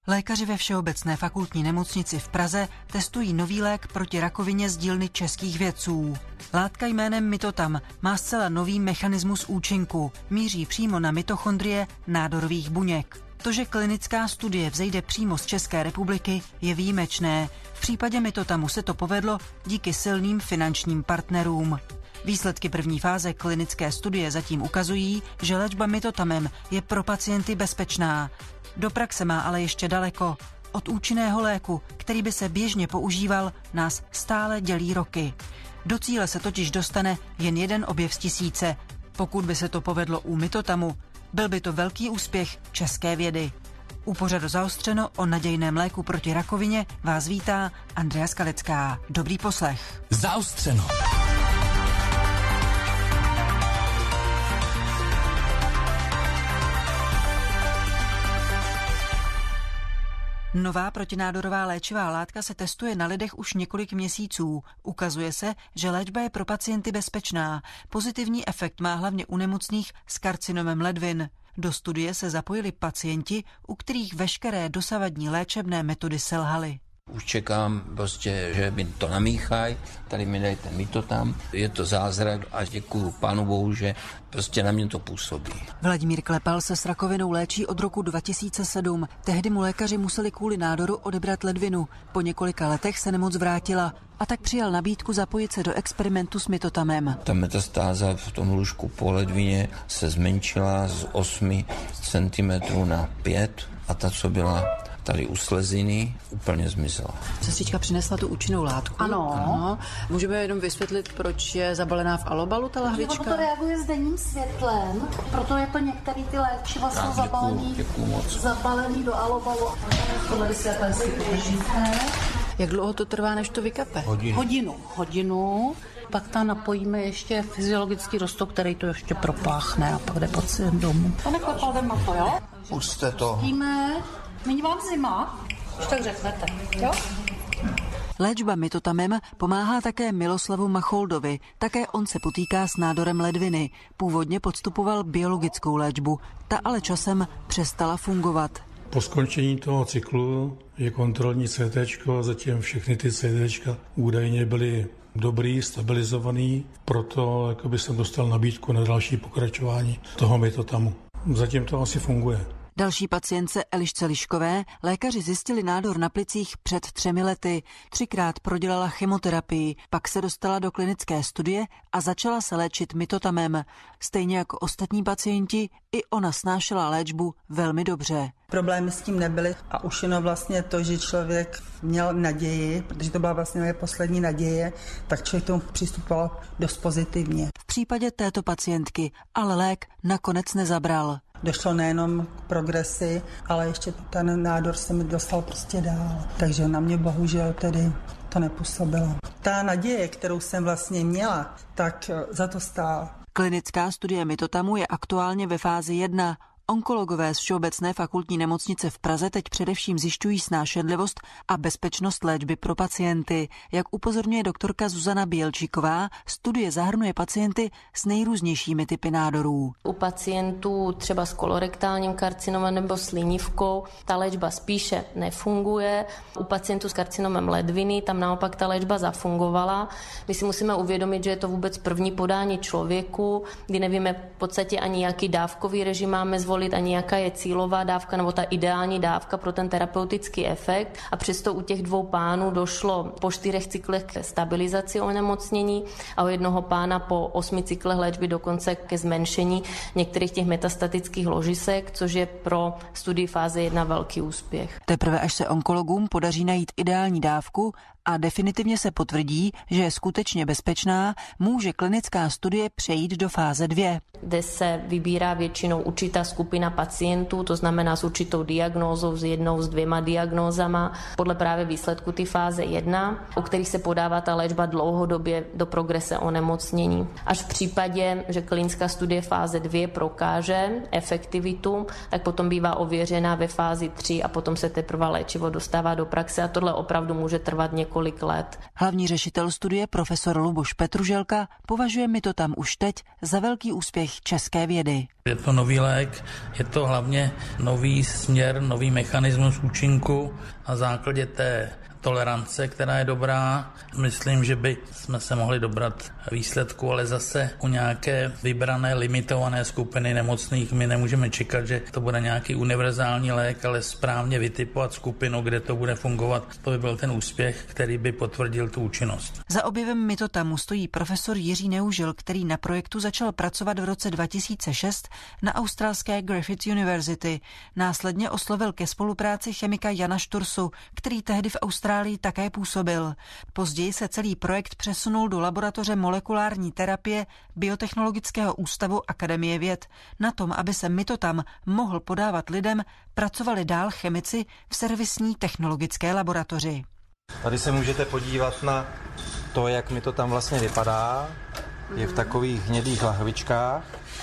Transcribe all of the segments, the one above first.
Lékaři ve Všeobecné fakultní nemocnici v Praze testují nový lék proti rakovině z dílny českých vědců. Látka jménem Mitotam má zcela nový mechanismus účinku, míří přímo na mitochondrie nádorových buněk. To, že klinická studie vzejde přímo z České republiky, je výjimečné. V případě Mitotamu se to povedlo díky silným finančním partnerům. Výsledky první fáze klinické studie zatím ukazují, že léčba Mitotamem je pro pacienty bezpečná. Do praxe má ale ještě daleko. Od účinného léku, který by se běžně používal, nás stále dělí roky. Do cíle se totiž dostane jen jeden objev z tisíce. Pokud by se to povedlo u Mitotamu, byl by to velký úspěch české vědy. U pořadu Zaostřeno o nadějném léku proti rakovině vás vítá Andrea Skalická. Dobrý poslech. Zaostřeno. Nová protinádorová léčivá látka se testuje na lidech už několik měsíců. Ukazuje se, že léčba je pro pacienty bezpečná. Pozitivní efekt má hlavně u nemocných s karcinomem ledvin. Do studie se zapojili pacienti, u kterých veškeré dosavadní léčebné metody selhaly. Už čekám prostě, že mi to namíchají, tady mi dají ten Mitotam, je to zázrak a děkuju Pánu Bohu, že prostě na mě to působí. Vladimír Klepal se s rakovinou léčí od roku 2007. Tehdy mu lékaři museli kvůli nádoru odebrat ledvinu. Po několika letech se nemoc vrátila a tak přijal nabídku zapojit se do experimentu s Mitotamem. Ta metastáza v tom lůžku po ledvině se zmenšila z 8 cm na 5 a ta, co byla tady u sleziny, úplně zmizela. Sestřička přinesla tu účinnou látku. Ano. Můžeme jenom vysvětlit, proč je zabalená v alobalu ta lahvička? Ono to reaguje s denním světlem, proto je to některé ty léčiva jsou zabalený do alobalu. Tohle vysvětlení si podržíte. Jak dlouho to trvá, než to vykape? Hodinu. Pak tam napojíme ještě fyziologický roztok, který to ještě propáchne a pak jde pacient domů. Pane Klepal, jdem na to, jo? Pusťte to. Nyní vám zima, už tak řeknete, jo? Léčba Mitotamem pomáhá také Miloslavu Macholdovi. Také on se potýká s nádorem ledviny. Původně podstupoval biologickou léčbu. Ta ale časem přestala fungovat. Po skončení toho cyklu je kontrolní CT, zatím všechny ty CT údajně byly dobrý, stabilizovaný, proto jsem dostal nabídku na další pokračování toho Mitotamu. Zatím to asi funguje. Další pacientce Elišce Liškové lékaři zjistili nádor na plicích před 3 lety. 3krát prodělala chemoterapii, pak se dostala do klinické studie a začala se léčit Mitotamem. Stejně jako ostatní pacienti, i ona snášela léčbu velmi dobře. Problémy s tím nebyly a už jenom vlastně to, že člověk měl naději, protože to byla vlastně moje poslední naděje, tak člověk tomu přistupoval dost pozitivně. V případě této pacientky ale lék nakonec nezabral. Došlo nejenom k progresi, ale ještě ten nádor se mi dostal prostě dál. Takže na mě bohužel tedy to nepůsobilo. Ta naděje, kterou jsem vlastně měla, tak za to stála. Klinická studie Mitotamu je aktuálně ve fázi 1. Onkologové z Všeobecné fakultní nemocnice v Praze teď především zjišťují snášenlivost a bezpečnost léčby pro pacienty. Jak upozorňuje doktorka Zuzana Bělčíková, studie zahrnuje pacienty s nejrůznějšími typy nádorů. U pacientů třeba s kolorektálním karcinomem nebo slinivkou ta léčba spíše nefunguje. U pacientů s karcinomem ledviny tam naopak ta léčba zafungovala. My si musíme uvědomit, že je to vůbec první podání člověku, kdy nevíme v podstatě ani jaký dávkový režim máme zvolit, ani jaká je cílová dávka nebo ta ideální dávka pro ten terapeutický efekt. A přesto u těch 2 pánů došlo po 4 cyklech ke stabilizaci onemocnění a u jednoho pána po 8 cyklech léčby dokonce ke zmenšení některých těch metastatických ložisek, což je pro studii fáze 1 velký úspěch. Teprve až se onkologům podaří najít ideální dávku a definitivně se potvrdí, že je skutečně bezpečná, může klinická studie přejít do fáze 2. Kde se vybírá většinou určitá skupina pacientů, to znamená s určitou diagnózou, s 1, s 2 diagnózama, podle právě výsledku ty fáze 1, u kterých se podává ta léčba dlouhodobě do progrese onemocnění. Až v případě, že klinická studie fáze 2 prokáže efektivitu, tak potom bývá ověřená ve fázi 3 a potom se teprve léčivo dostává do praxe a tohle opravdu může trvat několik několik let. Hlavní řešitel studie profesor Luboš Petruželka považuje Mitotam už teď za velký úspěch české vědy. Je to nový lék, je to hlavně nový směr, nový mechanismus účinku na základě té tolerance, která je dobrá. Myslím, že by jsme se mohli dobrat výsledku, ale zase u nějaké vybrané, limitované skupiny nemocných my nemůžeme čekat, že to bude nějaký univerzální lék, ale správně vytipovat skupinu, kde to bude fungovat. To by byl ten úspěch, který by potvrdil tu účinnost. Za objevem Mitotamu stojí profesor Jiří Neužil, který na projektu začal pracovat v roce 2006 na australské Griffith University. Následně oslovil ke spolupráci chemika Jana Štursu, který tehdy v Austrálii také působil. Později se celý projekt přesunul do laboratoře molekulární terapie Biotechnologického ústavu Akademie věd. Na tom, aby se Mitotam mohl podávat lidem, pracovali dál chemici v servisní technologické laboratoři. Tady se můžete podívat na to, jak Mitotam vlastně vypadá. Je v takových hnědých lahvičkách,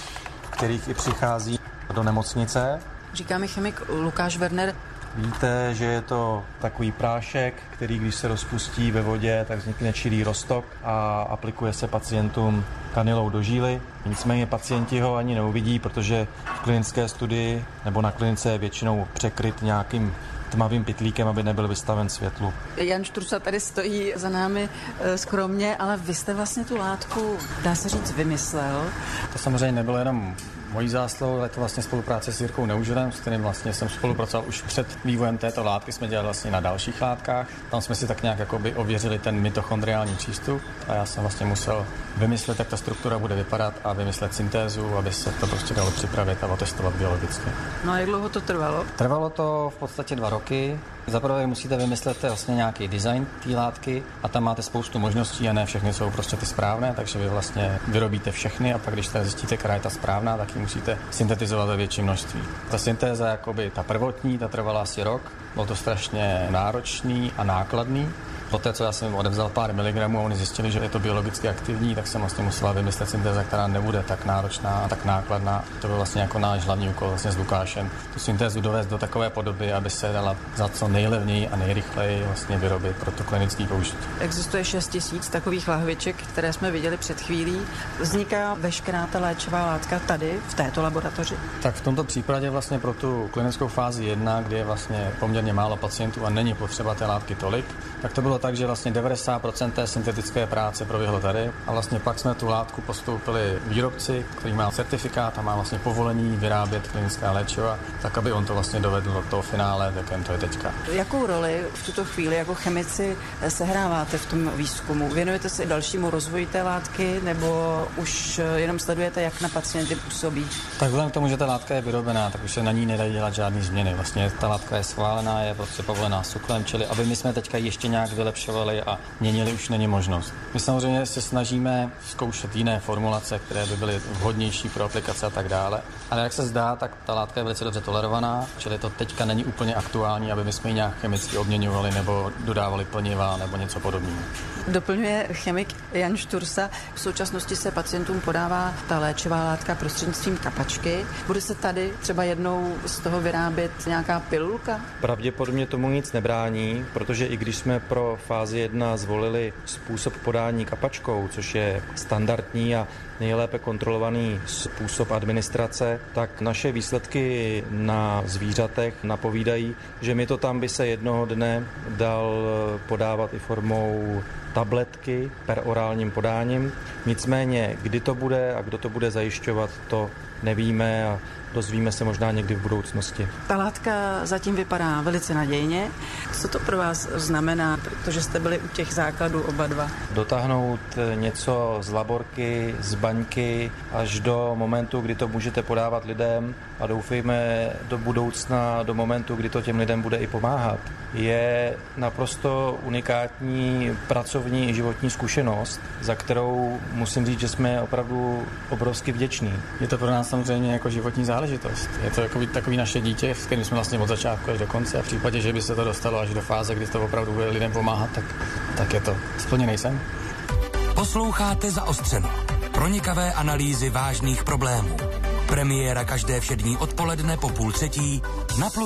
v kterých i přichází do nemocnice. Říká mi chemik Lukáš Werner. Víte, že je to takový prášek, který když se rozpustí ve vodě, tak vznikne čirý roztok a aplikuje se pacientům kanylou do žíly. Nicméně pacienti ho ani neuvidí, protože v klinické studii nebo na klinice je většinou překryt nějakým tmavým pytlíkem, aby nebyl vystaven světlu. Jan Štursa tady stojí za námi skromně, ale vy jste vlastně tu látku, dá se říct, vymyslel. To samozřejmě nebylo jenom mojí zásluhou, ale to vlastně spolupráce s Jirkou Neužilem, s kterým vlastně jsem spolupracoval už před vývojem této látky, jsme dělali vlastně na dalších látkách. Tam jsme si tak nějak jakoby ověřili ten mitochondriální přístup a já jsem vlastně musel vymyslet, jak ta struktura bude vypadat a vymyslet syntézu, aby se to prostě dalo připravit a otestovat biologicky. No a jak dlouho to trvalo? Trvalo to v podstatě 2 roky. Zaprvé musíte vymyslet vlastně nějaký design té látky a tam máte spoustu možností a ne všechny jsou prostě ty správné, takže vy vlastně vyrobíte všechny a pak když teda zjistíte, která je ta správná, tak ji musíte syntetizovat ve větším množství. Ta syntéza, jakoby ta prvotní, ta trvala asi rok, bylo to strašně náročný a nákladný. Poté, co já jsem jim odevzal pár miligramů a oni zjistili, že je to biologicky aktivní, tak jsem vlastně musela vymyslet syntéza, která nebude tak náročná a tak nákladná. To byl vlastně jako náš hlavní úkol vlastně s Lukášem. Tu syntézu dovést do takové podoby, aby se dala za co nejlevněji a nejrychleji vlastně vyrobit pro to klinický použití. Existuje 6 000 takových lahviček, které jsme viděli před chvílí. Vzniká veškerá ta léčivá látka tady, v této laboratoři? Tak v tomto případě vlastně pro tu klinickou fázi 1, kdy je vlastně poměrně málo pacientů a není potřeba té látky tolik, tak to bylo tak, že vlastně 90% té syntetické práce proběhlo tady a vlastně pak jsme tu látku postoupili výrobci, který má certifikát a má vlastně povolení vyrábět klinická léčiva, tak aby on to vlastně dovedl do toho finále, v jakém to je teďka. Jakou roli v tuto chvíli jako chemici sehráváte v tom výzkumu? Věnujete se dalšímu rozvoji té látky nebo už jenom sledujete, jak na pacienty působí? Tak vzhledem k tomu, že ta látka je vyrobená, tak už se na ní nedají dělat žádný změny. Vlastně ta látka je schválená, je prostě povolená SÚKLem, čili aby my jsme teďka ještě nějak vylepšovali a měnili, už není možnost. My samozřejmě se snažíme zkoušet jiné formulace, které by byly vhodnější pro aplikace a tak dále. Ale jak se zdá, tak ta látka je velice dobře tolerovaná, čili to teďka není úplně aktuální, aby my jsme ji nějak chemicky obměňovali nebo dodávali plniva nebo něco podobného. Doplňuje chemik Jan Štursa. V současnosti se pacientům podává ta léčivá látka prostřednictvím kapačky. Bude se tady třeba jednou z toho vyrábět nějaká pilulka? Pravděpodobně tomu nic nebrání, protože i když jsme pro fázi 1 zvolili způsob podání kapačkou, což je standardní a nejlépe kontrolovaný způsob administrace, tak naše výsledky na zvířatech napovídají, že Mitotam by se jednoho dne dal podávat i formou tabletky perorálním podáním. Nicméně, kdy to bude a kdo to bude zajišťovat, to nevíme a dozvíme se možná někdy v budoucnosti. Ta látka zatím vypadá velice nadějně. Co to pro vás znamená, protože jste byli u těch základů oba dva? Dotáhnout něco z laborky, z baňky až do momentu, kdy to můžete podávat lidem a doufejme do budoucna, do momentu, kdy to těm lidem bude i pomáhat, je naprosto unikátní pracovní i životní zkušenost, za kterou musím říct, že jsme opravdu obrovsky vděční. Je to pro nás samozřejmě jako životní záležitost. Je to jako takový naše dítě, s kterým jsme vlastně od začátku až do konce a v případě, že by se to dostalo až do fáze, kdy to opravdu bude lidem pomáhat, tak je to splněný sen. Posloucháte Zaostřeno. Pronikavé analýzy vážných problémů. Premiéra každé všední odpoledne po 2:30 na Plusu.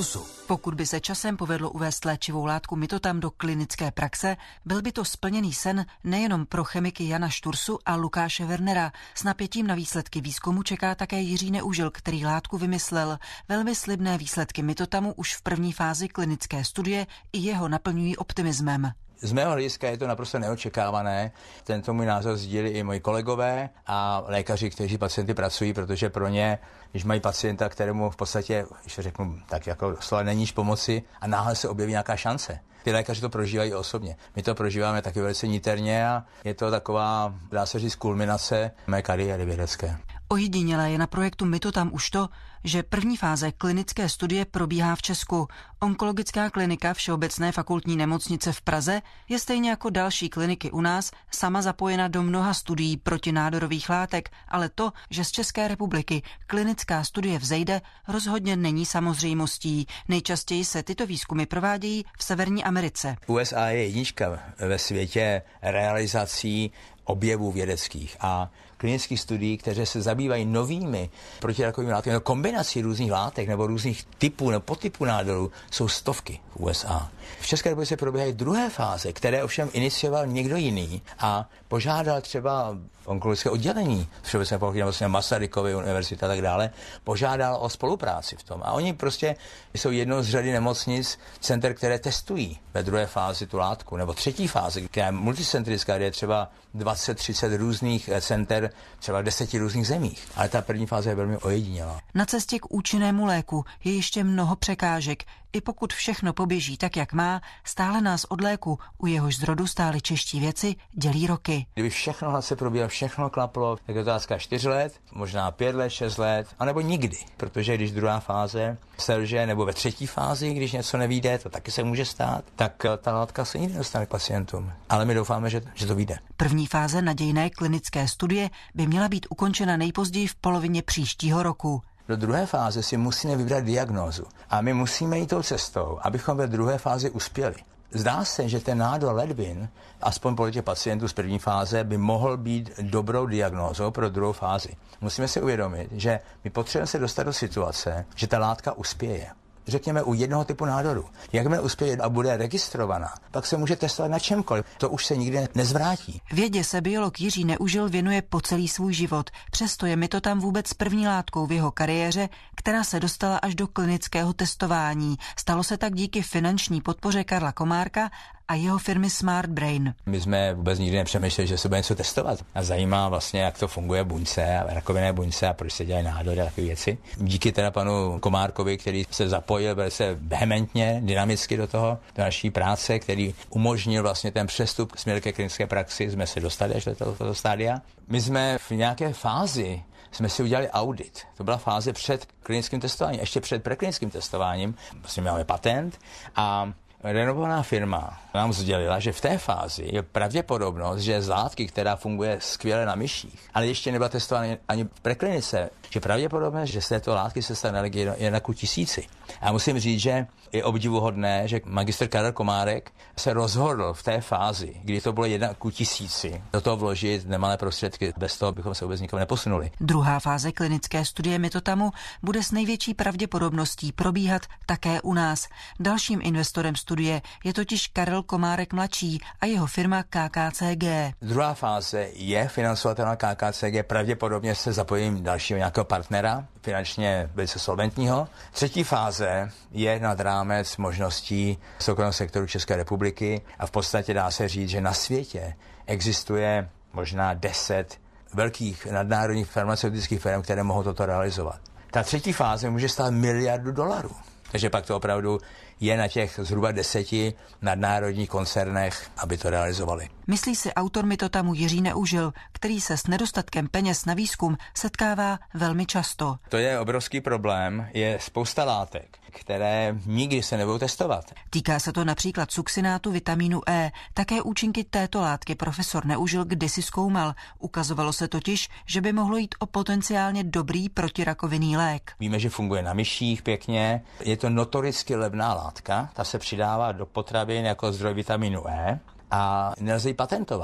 Pokud by se časem povedlo uvést léčivou látku mitotam do klinické praxe, byl by to splněný sen nejenom pro chemiky Jana Štursu a Lukáše Wernera. S napětím na výsledky výzkumu čeká také Jiří Neužil, který látku vymyslel. Velmi slibné výsledky mitotamu už v první fázi klinické studie i jeho naplňují optimismem. Z mého hlediska je to naprosto neočekávané. Tento můj názor sdílí i moji kolegové a lékaři, kteří pacienty pracují, protože pro ně, když mají pacienta, kterému v podstatě, když řeknu tak jako slova, není nič pomoci a náhle se objeví nějaká šance. Ty lékaři to prožívají osobně. My to prožíváme taky velice niterně a je to taková, dá se říct, kulminace mé kariéry vědecké. Ojedinělé je na projektu mitotam už to, že první fáze klinické studie probíhá v Česku. Onkologická klinika Všeobecné fakultní nemocnice v Praze je stejně jako další kliniky u nás sama zapojena do mnoha studií protinádorových látek, ale to, že z České republiky klinická studie vzejde, rozhodně není samozřejmostí. Nejčastěji se tyto výzkumy provádějí v Severní Americe. USA je jednička ve světě realizací objevů vědeckých a klinických studií, které se zabývají novými protirakovými látkami, nebo kombinací různých látek nebo různých typů nebo podtypů nádorů, jsou stovky v USA. V České republice probíhají druhé fáze, které ovšem inicioval někdo jiný a požádal třeba onkologické oddělení Všeobecné fakultní nemocnice, Masarykovy univerzity a tak dále, požádal o spolupráci v tom. A oni prostě jsou jednou z řady nemocnic, center, které testují ve druhé fázi tu látku, nebo třetí fázi, která je multicentrická, kde je třeba 20-30 různých center, třeba v 10 různých zemích. Ale ta první fáze je velmi ojedinělá. Na cestě k účinnému léku je ještě mnoho překážek. I pokud všechno poběží tak, jak má, stále nás od léku, u jehož zrodu stáli čeští vědci, dělí roky. Kdyby všechno se probíhalo, všechno klaplo, tak je otázka 4 let, možná 5 let, 6 let, anebo nikdy. Protože když druhá fáze selže, nebo ve třetí fázi, když něco nevyjde, to taky se může stát, tak ta látka se nikdy nedostane k pacientům. Ale my doufáme, že to vyjde. První fáze nadějné klinické studie by měla být ukončena nejpozději v polovině příštího roku. Do druhé fáze si musíme vybrat diagnózu. A my musíme jít tou cestou, abychom ve druhé fázi uspěli. Zdá se, že ten nádor ledvin, aspoň podle těch pacientů z první fáze, by mohl být dobrou diagnózou pro druhou fázi. Musíme si uvědomit, že my potřebujeme se dostat do situace, že ta látka uspěje. Řekněme u jednoho typu nádoru. Jakmile uspěje a bude registrovaná, pak se může testovat na čemkoliv. To už se nikdy nezvrátí. Vědě se biolog Jiří Neužil věnuje po celý svůj život. Přesto je mitotam vůbec první látkou v jeho kariéře, která se dostala až do klinického testování. Stalo se tak díky finanční podpoře Karla Komárka a jeho firmy Smart Brain. My jsme vůbec nikdy nepřemýšleli, že se bude něco testovat. A zajímá vlastně, jak to funguje buňce a rakovinné buňce a proč se dělají nádory a takové věci. Díky teda panu Komárkovi, který se zapojil velice vehementně, dynamicky do naší práce, který umožnil vlastně ten přestup směr ke klinické praxi, jsme se dostali až do tohoto stádia. My jsme v nějaké fázi jsme si udělali audit. To byla fáze před klinickým testováním, ještě před preklinickým testováním. Vlastně máme patent a renomovaná firma nám sdělila, že v té fázi je pravděpodobnost, že z látky, která funguje skvěle na myších, ale ještě nebyla testována ani v preklinice, že pravděpodobnost, že z této látky se stane alergie je na 1000. A musím říct, že je obdivuhodné, že magistr Karel Komárek se rozhodl v té fázi, kdy to bylo 1:1000, do toho vložit nemalé prostředky. Bez toho bychom se vůbec nikam neposunuli. Druhá fáze klinické studie mitotamu bude s největší pravděpodobností probíhat také u nás. Dalším investorem studie je totiž Karel Komárek mladší a jeho firma KKCG. Druhá fáze je financovatelná KKCG, pravděpodobně se zapojím dalšího nějakého partnera, finančně velice solventního. Třetí fáze je nad rámec možností soukromého sektoru České republiky a v podstatě dá se říct, že na světě existuje možná 10 velkých nadnárodních farmaceutických firm, které mohou toto realizovat. Ta třetí fáze může stát $1 miliardu. Takže pak to opravdu je na těch zhruba 10 nadnárodních koncernech, aby to realizovali. Myslí si autor mitotamu Jiří Neužil, který se s nedostatkem peněz na výzkum setkává velmi často. To je obrovský problém, je spousta látek, které nikdy se nebudou testovat. Týká se to například succinátu vitamínu E. Také účinky této látky profesor Neužil kdysi zkoumal. Ukazovalo se totiž, že by mohlo jít o potenciálně dobrý protirakovinný lék. Víme, že funguje na myších pěkně. Je to notoricky levná látka, ta se přidává do potravin jako zdroj vitamínu E a nelze ji patentovat.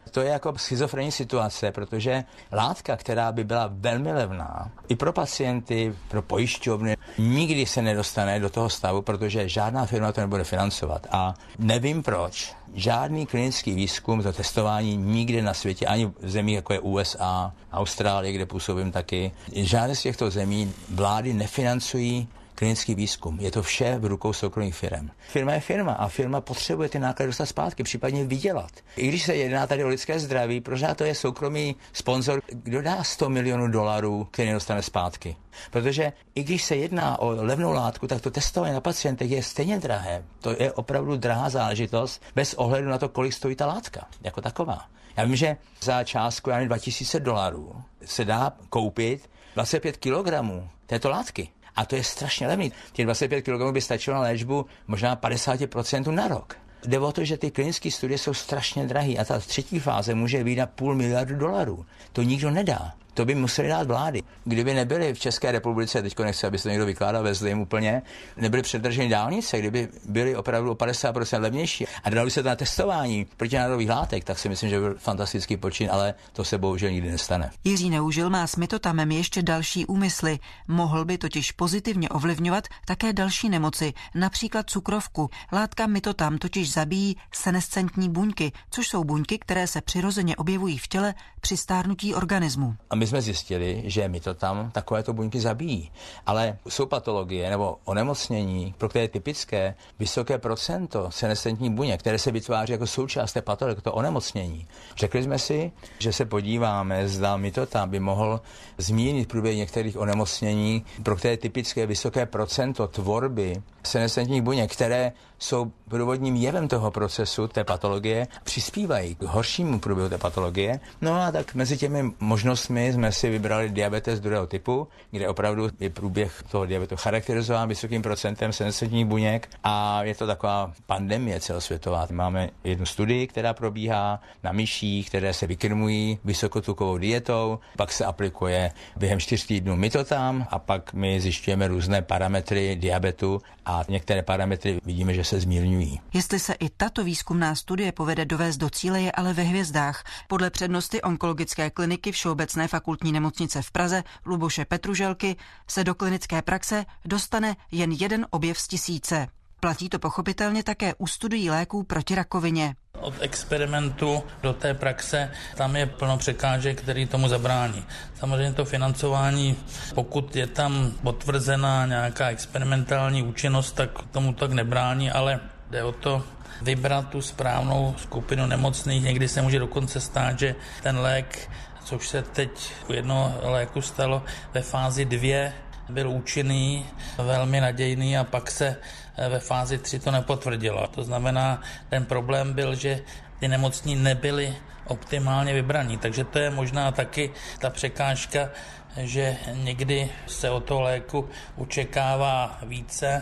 To je jako schizofrenní situace, protože látka, která by byla velmi levná, i pro pacienty, pro pojišťovny, nikdy se nedostane do toho stavu, protože žádná firma to nebude financovat. A nevím proč. Žádný klinický výzkum, to testování nikde na světě, ani v zemích jako je USA, Austrálie, kde působím taky, žádné z těchto zemí vlády nefinancují klinický výzkum. Je to vše v rukou soukromých firm. Firma je firma a firma potřebuje ty náklady dostat zpátky, případně vydělat. I když se jedná tady o lidské zdraví, pořád to je soukromý sponzor, kdo dá $100 milionů, který dostane zpátky. Protože i když se jedná o levnou látku, tak to testování na pacientech je stejně drahé. To je opravdu drahá záležitost bez ohledu na to, kolik stojí ta látka jako taková. Já vím, že za částku $2,000 se dá koupit 25 kg této látky. A to je strašně levný. Těch 25 kg by stačilo na léčbu možná 50% na rok. Jde o to, že ty klinické studie jsou strašně drahé a ta třetí fáze může být na $500 milionů. To nikdo nedá. To by museli dát vlády. Kdyby nebyly v České republice, teďko nechci, aby se to někdo vykládal ve zlým úplně, nebyly předrženy dálnice, kdyby byly opravdu o 50% levnější a dali se to na testování protinádorových látek, tak si myslím, že byl fantastický počin, ale to se bohužel nikdy nestane. Jiří Neužil má s mitotamem ještě další úmysly. Mohl by totiž pozitivně ovlivňovat také další nemoci, například cukrovku. Látka mitotam totiž zabíjí senescentní buňky, což jsou buňky, které se přirozeně objevují v těle při stárnutí organismu. A my jsme zjistili, že mitotam takovéto buňky zabíjí. Ale jsou patologie nebo onemocnění, pro které je typické vysoké procento senescentních buněk, které se vytváří jako součást té patologie, to onemocnění. Řekli jsme si, že se podíváme, zda mitotam by mohl zmírnit průběh některých onemocnění, pro které je typické vysoké procento tvorby senescentních buněk, které jsou průvodním jevem toho procesu, té patologie, přispívají k horšímu průběhu té patologie. No a tak mezi těmi možnostmi jsme si vybrali diabetes druhého typu, kde opravdu je průběh toho diabetu charakterizován vysokým procentem senescentních buněk a je to taková pandemie celosvětová. Máme jednu studii, která probíhá na myších, které se vykrmují vysokotukovou dietou, pak se aplikuje během 4 týdnů mitotam a pak my zjišťujeme různé parametry diabetu a některé parametry vidíme, že se zmírňují. Jestli se i tato výzkumná studie povede dovést do cíle, je ale ve hvězdách. Podle přednosty onkologické kliniky Všeobecné fakultní nemocnice v Praze Luboše Petruželky se do klinické praxe dostane jen jeden objev z 1000. Platí to pochopitelně také u studií léků proti rakovině. Od experimentu do té praxe tam je plno překážek, který tomu zabrání. Samozřejmě to financování, pokud je tam potvrzená nějaká experimentální účinnost, tak tomu tak nebrání, ale jde o to vybrat tu správnou skupinu nemocných. Někdy se může dokonce stát, že ten lék, což se teď u jednoho léku stalo, ve fázi 2 byl účinný, velmi nadějný a pak se ve fázi 3 to nepotvrdilo. To znamená, ten problém byl, že ty nemocní nebyly optimálně vybraní, takže to je možná taky ta překážka, že někdy se od toho léku očekává více,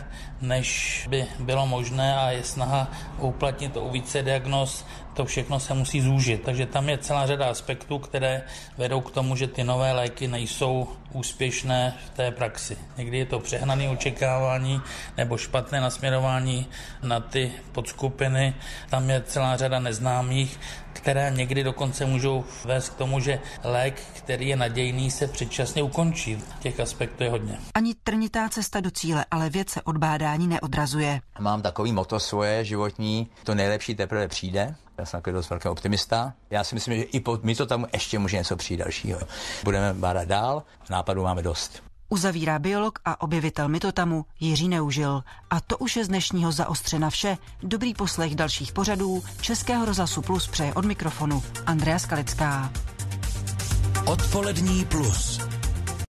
než by bylo možné a je snaha uplatnit to u více diagnóz, to všechno se musí zúžit. Takže tam je celá řada aspektů, které vedou k tomu, že ty nové léky nejsou úspěšné v té praxi. Někdy je to přehnané očekávání nebo špatné nasměrování na ty podskupiny. Tam je celá řada neznámých, které někdy dokonce můžou vést k tomu, že lék, který je nadějný, se předčasně ukončí. Těch aspektů je hodně. Ani trnitá cesta do cíle, ale věc se od bádání neodrazuje. Mám takový motto svoje životní, to nejlepší teprve přijde. Já jsem takový dost velký optimista. Já si myslím, že i po mitotamu ještě může něco přijít dalšího. Budeme bádat dál, nápadů máme dost. Uzavírá biolog a objevitel mitotamu Jiří Neužil. A to už je z dnešního Zaostřena vše. Dobrý poslech dalších pořadů Českého rozhlasu Plus přeje od mikrofonu Andrea Skalická. Odpolední plus.